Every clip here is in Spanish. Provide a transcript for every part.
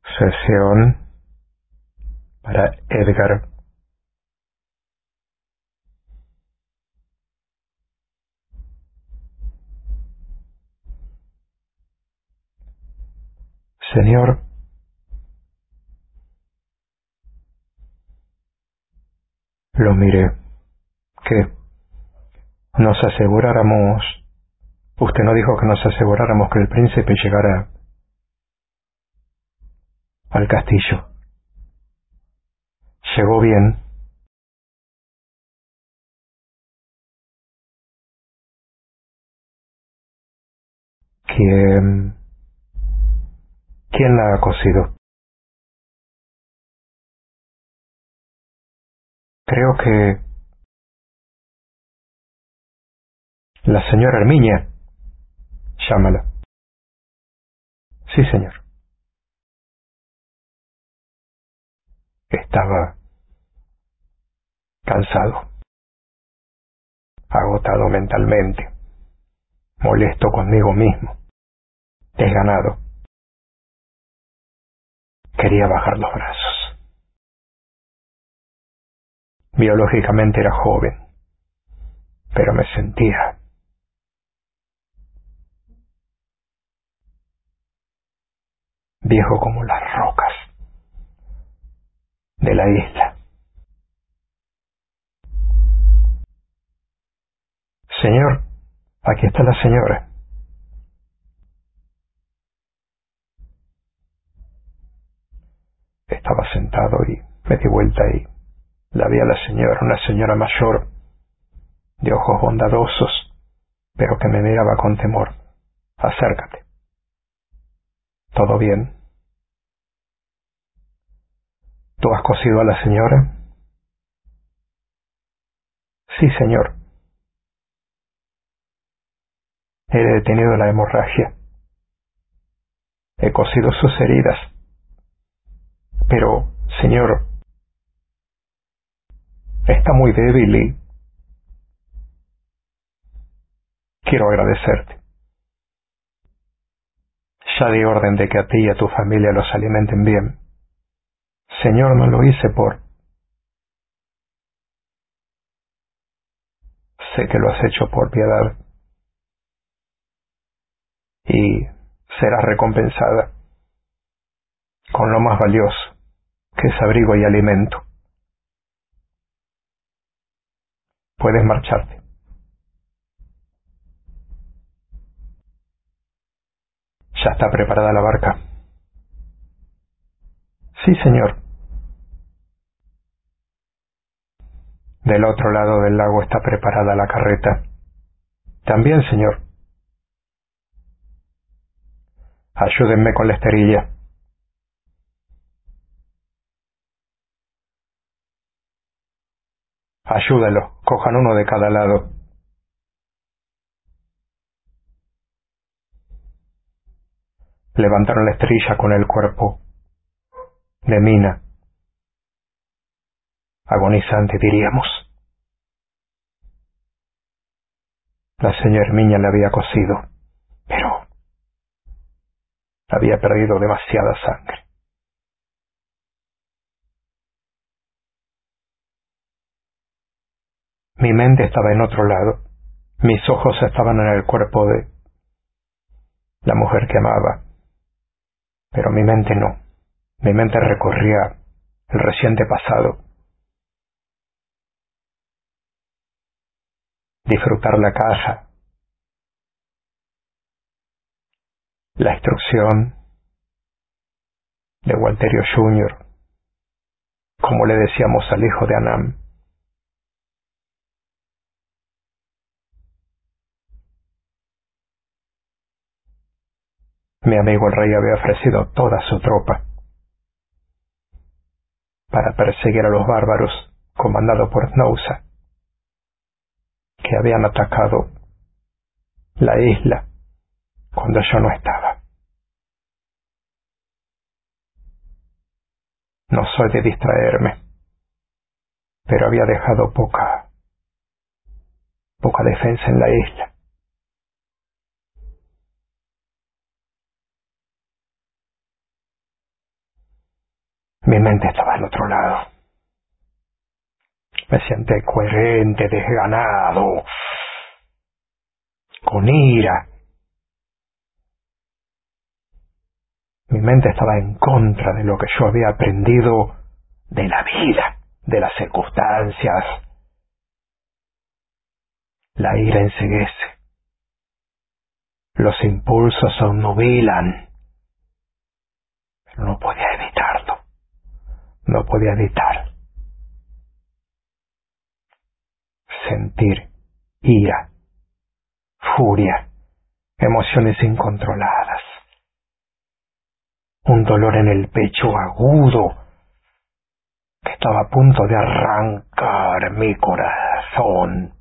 Sesión para Edgar. Señor, lo miré. ¿Qué? Nos aseguráramos... Usted no dijo que nos aseguráramos que el príncipe llegara al castillo. Llegó bien. ¿Quién la ha cosido? Creo que la señora Herminia. Llámala. Sí, señor. Estaba cansado, agotado mentalmente, molesto conmigo mismo, desganado. Quería bajar los brazos. Biológicamente era joven, pero me sentía viejo como las rocas de la isla. Señor, aquí está la señora. Estaba sentado y me di vuelta y la vi a la señora, una señora mayor, de ojos bondadosos, pero que me miraba con temor. Acércate. ¿Todo bien? ¿Tú has cosido a la señora? Sí, señor. He detenido la hemorragia. He cosido sus heridas. Pero, señor, está muy débil y quiero agradecerte. Ya di orden de que a ti y a tu familia los alimenten bien. Señor, no lo hice por... Sé que lo has hecho por piedad. Y serás recompensada con lo más valioso, que es abrigo y alimento. Puedes marcharte. ¿Ya está preparada la barca? Sí, señor. Del otro lado del lago está preparada la carreta. También, señor. Ayúdenme con la esterilla. Ayúdalo. Cojan uno de cada lado. Levantaron la esterilla con el cuerpo de Mina. Agonizante, diríamos. La señora Herminia le había cosido, pero había perdido demasiada sangre. Mi mente estaba en otro lado. Mis ojos estaban en el cuerpo de la mujer que amaba, pero mi mente no. Mi mente recorría el reciente pasado. Disfrutar la caja, la instrucción de Walterio Jr., como le decíamos al hijo de Anam. Mi amigo el rey había ofrecido toda su tropa para perseguir a los bárbaros, comandado por Nousa, que habían atacado la isla cuando yo no estaba. No soy de distraerme, pero había dejado poca defensa en la isla. Mi mente estaba al otro lado. Me senté coherente, desganado, con ira. Mi mente estaba en contra de lo que yo había aprendido de la vida, de las circunstancias. La ira enceguece. Los impulsos se obnubilan. Pero no podía evitarlo. No podía evitar sentir ira, furia, emociones incontroladas. Un dolor en el pecho agudo que estaba a punto de arrancar mi corazón.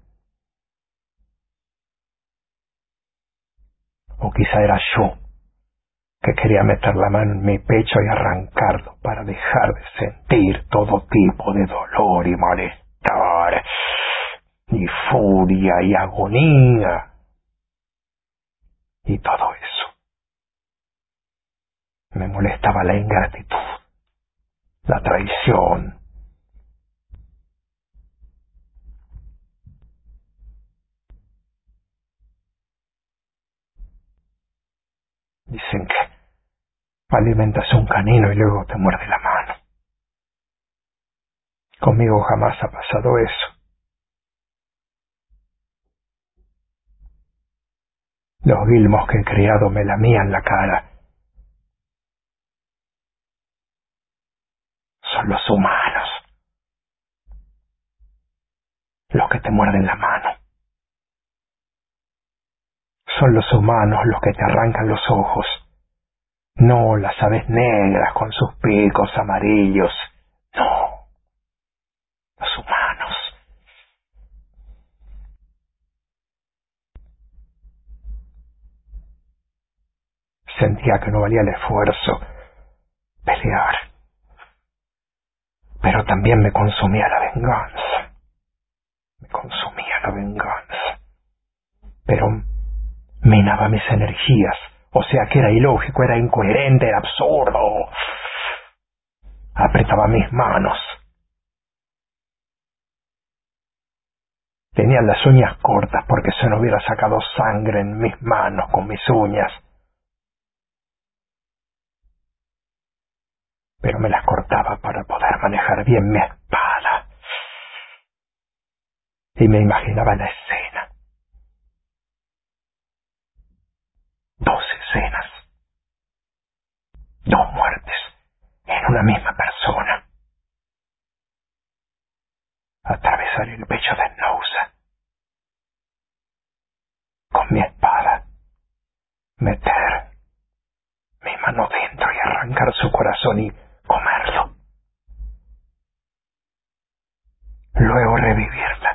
O quizá era yo que quería meter la mano en mi pecho y arrancarlo para dejar de sentir todo tipo de dolor y malestar, y furia y agonía, y todo eso. Me molestaba la ingratitud, la traición. Dicen que alimentas un canino y luego te muerde la mano. Conmigo jamás ha pasado eso. Los guilmos que he criado me lamían la cara. Son los humanos los que te muerden la mano. Son los humanos los que te arrancan los ojos. No las aves negras con sus picos amarillos. No, los humanos. Sentía que no valía el esfuerzo pelear. Pero también me consumía la venganza. Me consumía la venganza. Pero minaba mis energías. O sea que era ilógico, era incoherente, era absurdo. Apretaba mis manos. Tenía las uñas cortas porque se no hubiera sacado sangre en mis manos con mis uñas. Pero me las cortaba para poder manejar bien mi espada. Y me imaginaba la escena. 2 escenas. 2 muertes en una misma persona. Atravesar el pecho de Nausa con mi espada. Meter mi mano dentro y arrancar su corazón y comerlo. Luego revivirla.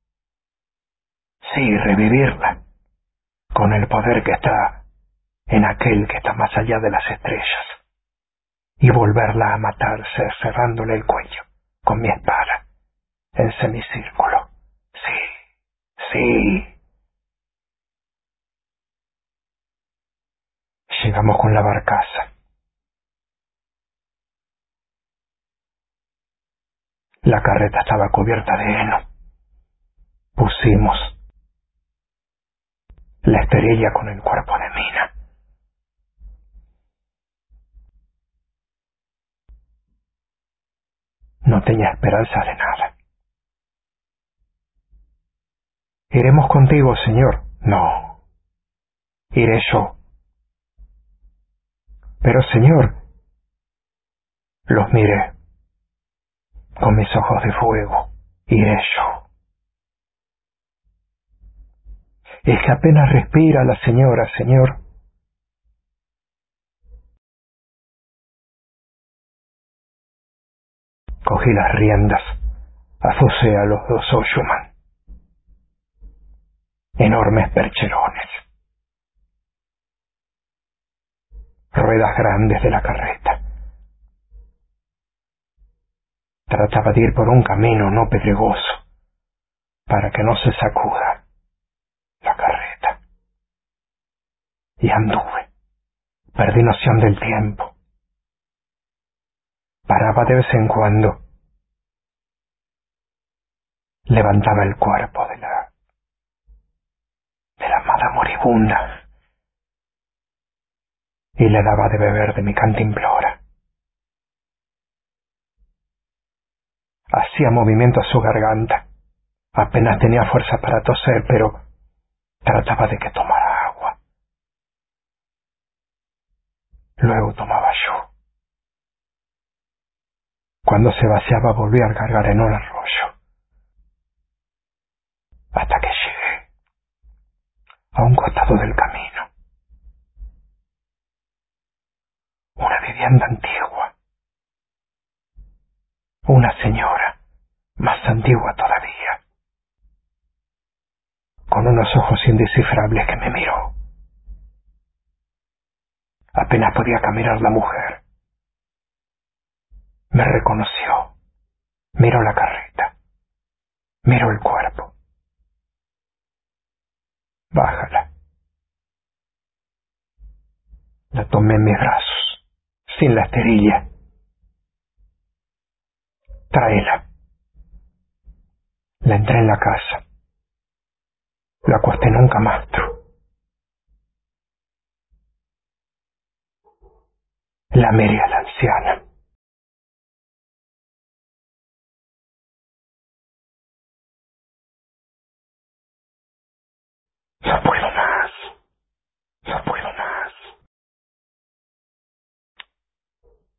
Sí, revivirla. Con el poder que está en aquel que está más allá de las estrellas. Y volverla a matarse cerrándole el cuello con mi espada. En semicírculo. Sí, sí. Llegamos con la barcaza. La carreta estaba cubierta de heno. Pusimos la esterilla con el cuerpo de Mina. No tenía esperanza de nada. ¿Iremos contigo, señor? No. Iré yo. Pero, señor, los miré con mis ojos de fuego. Iré yo. Es que apenas respira la señora, señor. Cogí las riendas, azucé a los 2 Oshuman. Enormes percherones. Ruedas grandes de la carreta. Trataba de ir por un camino no pedregoso, para que no se sacuda la carreta. Y anduve. Perdí noción del tiempo. Paraba de vez en cuando. Levantaba el cuerpo de la amada moribunda y le daba de beber de mi cantimplora. Hacía movimiento a su garganta. Apenas tenía fuerza para toser, pero trataba de que tomara agua. Luego tomaba yo. Cuando se vaciaba volvía a cargar en un arroyo. Hasta que llegué a un costado del camino. Una vivienda antigua. Una señora, más antigua todavía, con unos ojos indescifrables que me miró. Apenas podía caminar la mujer. Me reconoció. Miró la carreta. Miró el cuerpo. Bájala. La tomé en mis brazos, sin la esterilla. Tráela. La entré en la casa. La acosté en un camastro. La miré a la anciana.